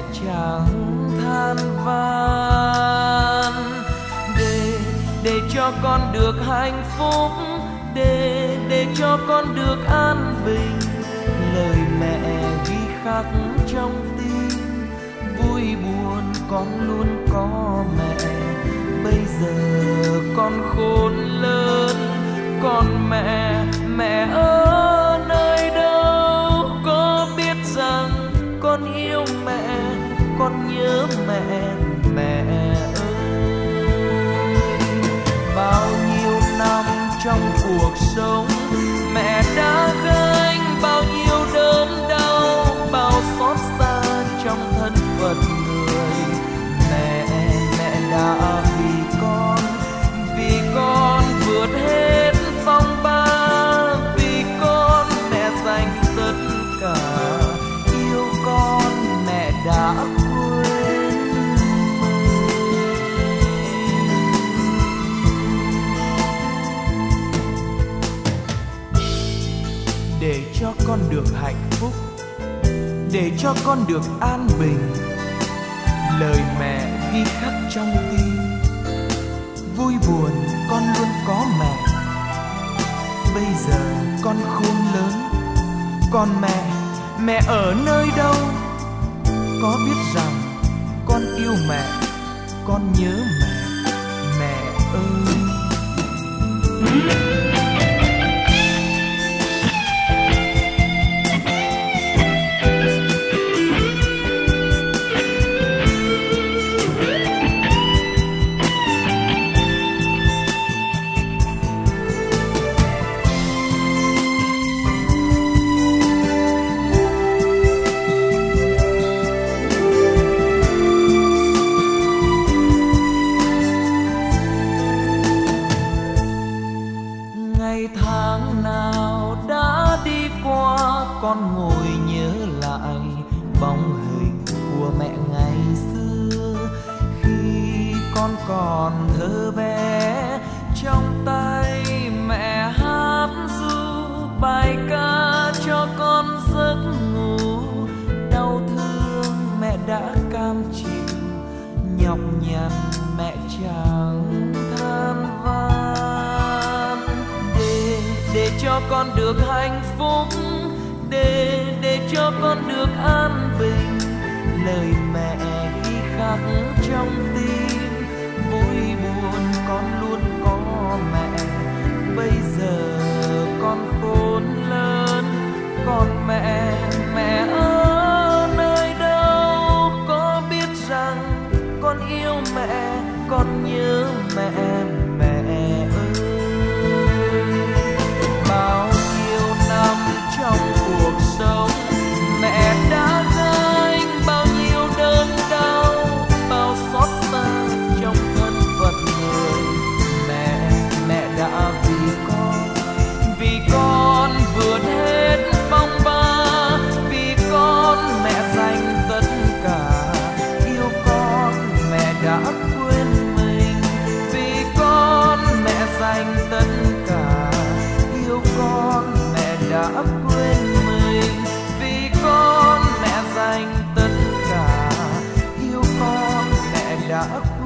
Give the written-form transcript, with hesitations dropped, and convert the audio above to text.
chẳng than van. Để cho con được hạnh phúc, để cho con được an bình, lời mẹ ghi khắc trong tim, vui buồn con luôn có mẹ. Bây giờ con khôn lớn, còn mẹ ở nơi đâu? Có biết rằng con yêu mẹ, con nhớ mẹ, mẹ ơi. Bao nhiêu năm trong cuộc sống, mẹ đã gánh bao nhiêu đớn đau, bao xót xa trong thân phận người. Mẹ đã vì con vượt hết phong ba, vì con mẹ dành tất cả. Yêu con mẹ đã quên mình. Để cho con được hạnh phúc, để cho con được an bình, lời mẹ ghi khắc trong tim, vui buồn con luôn có mẹ. Bây giờ con khôn lớn, còn mẹ ở nơi đâu? Có biết rằng con yêu mẹ, con nhớ mẹ, mẹ ơi. Con ngồi nhớ lại bóng hình của mẹ ngày xưa, khi con còn thơ bé, trong tay mẹ hát ru bài ca cho con giấc ngủ. Đau thương mẹ đã cam chịu, nhọc nhằn mẹ chẳng than van. Để cho con được hạnh phúc, để cho con được an bình, lời mẹ ghi khắc trong tim, vui buồn con luôn có mẹ. Bây giờ con khôn lớn, còn mẹ ở nơi đâu? Có biết rằng con yêu mẹ, con nhớ mẹ, mẹ ơi. Bao nhiêu năm trong cuộc sống, mẹ đã gánh bao nhiêu đớn đau, bao xót xa trong thân phận người. Mẹ đã vì con vượt hết phong ba, vì con mẹ dành tất cả. Yêu con mẹ đã quên mình, vì con mẹ dành tất cả. Yêu con mẹ đã quên mình, vì con mẹ dành tất cả. Yêu con mẹ đã